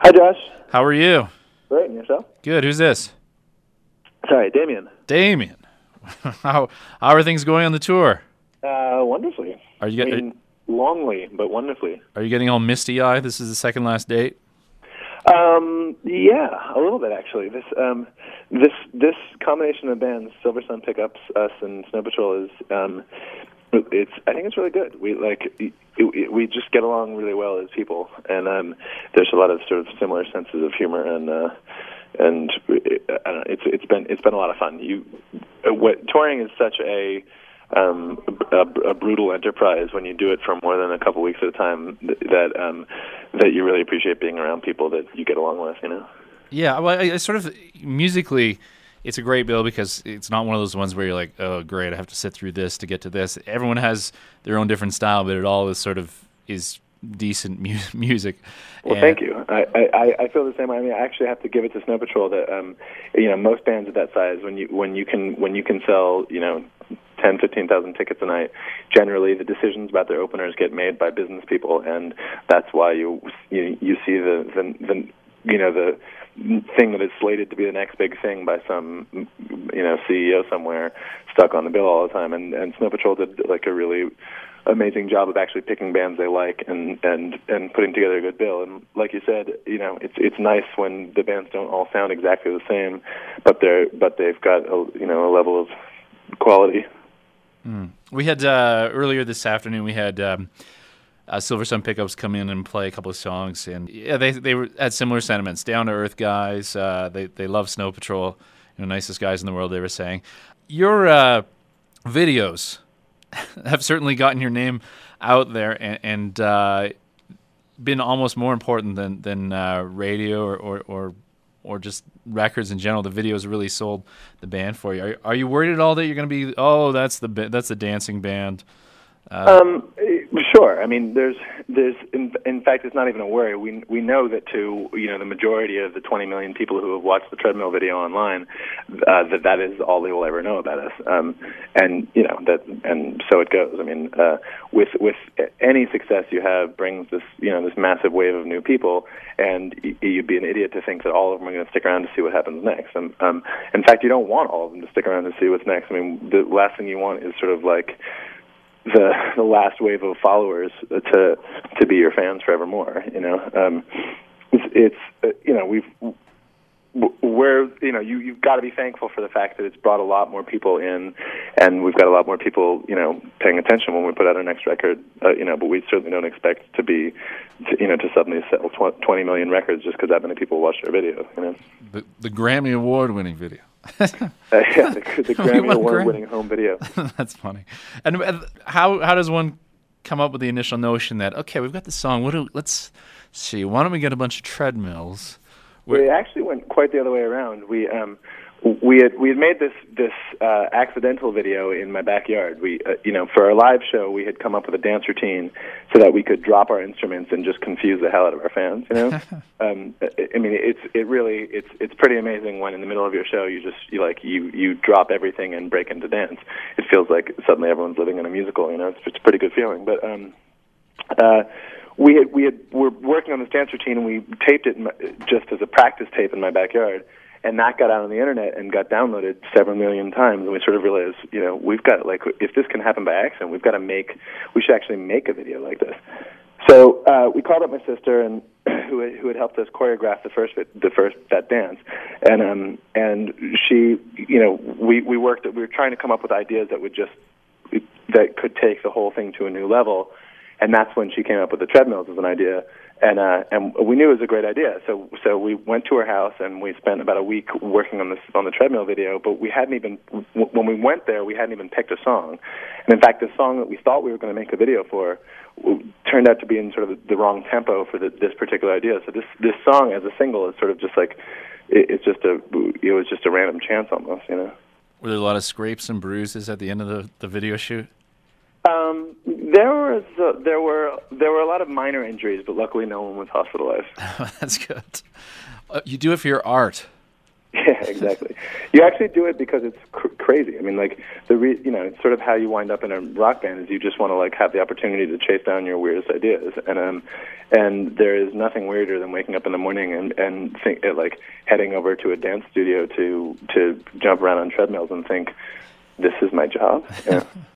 Hi, Josh. How are you? Great, and yourself? Good. Who's this? Sorry, Damien. Damien. How are things going on the tour? Wonderfully. Are you Longly, but wonderfully. Are you getting all misty-eyed? This is the second last date. Yeah, a little bit actually. This combination of bands, Silver Sun Pickups, us, and Snow Patrol is I think it's really good. We just get along really well as people, and there's a lot of sort of similar senses of humor, and I don't know, it's been a lot of fun. Touring is such a brutal enterprise when you do it for more than a couple weeks at a time that you really appreciate being around people that you get along with, you know? Yeah, well, I sort of, musically, it's a great bill because it's not one of those ones where you're like, oh, great, I have to sit through this to get to this. Everyone has their own different style, but it all is decent music. Well, thank you. I feel the same way. I mean, I actually have to give it to Snow Patrol that most bands of that size, when you can sell 10, 15,000 tickets a night, generally the decisions about their openers get made by business people, and that's why you see the thing that is slated to be the next big thing by some CEO somewhere stuck on the bill all the time. And Snow Patrol did like a really amazing job of actually picking bands they like and putting together a good bill. And like you said, it's nice when the bands don't all sound exactly the same, but they've got a level of quality. We had earlier this afternoon, we had Silver Sun Pickups come in and play a couple of songs, and yeah, they were had similar sentiments. Down to earth guys. They love Snow Patrol. Nicest guys in the world, they were saying. Your videos have certainly gotten your name out there and been almost more important than radio or just records in general. The videos really sold the band for you. Are you worried at all that you're going to be, that's the dancing band? Sure. I mean, there's in fact, it's not even a worry. We know that to the majority of the 20 million people who have watched the treadmill video online, that is all they will ever know about us. And so it goes. I mean, with any success you have brings this this massive wave of new people, and you'd be an idiot to think that all of them are going to stick around to see what happens next. In fact, you don't want all of them to stick around to see what's next. I mean, the last thing you want is sort of like the last wave of followers to be your fans forevermore. You've got to be thankful for the fact that it's brought a lot more people in, and we've got a lot more people paying attention when we put out our next record. But we certainly don't expect to suddenly sell 20 million records just because that many people watched our video. The Grammy Award-winning video. Yeah, the Grammy Award-winning home video. That's funny. And how does one come up with the initial notion that, okay, we've got this song, let's see, why don't we get a bunch of treadmills? We actually went quite the other way around. We had made this accidental video in my backyard. We for our live show we had come up with a dance routine so that we could drop our instruments and just confuse the hell out of our fans. I mean, it's pretty amazing when in the middle of your show you drop everything and break into dance. It feels like suddenly everyone's living in a musical. It's a pretty good feeling. But we're working on this dance routine, and we taped it just as a practice tape in my backyard, and that got out on the internet and got downloaded several million times. And we sort of realized, we've got if this can happen by accident, we should actually make a video like this. So we called up my sister, and who had helped us choreograph that dance, and she, we worked. We were trying to come up with ideas that could take the whole thing to a new level. And that's when she came up with the treadmills as an idea, and we knew it was a great idea. So we went to her house and we spent about a week working on the treadmill video. But when we went there, we hadn't even picked a song. And in fact, the song that we thought we were going to make a video for turned out to be in sort of the wrong tempo for this particular idea. So this song as a single is sort of just like it was just a random chance almost. Were there a lot of scrapes and bruises at the end of the video shoot? There were a lot of minor injuries, but luckily no one was hospitalized. That's good. You do it for your art. Yeah, exactly. You actually do it because it's crazy. I mean, like it's sort of how you wind up in a rock band is you just want to like have the opportunity to chase down your weirdest ideas, and there is nothing weirder than waking up in the morning and like heading over to a dance studio to jump around on treadmills and think, this is my job. Yeah.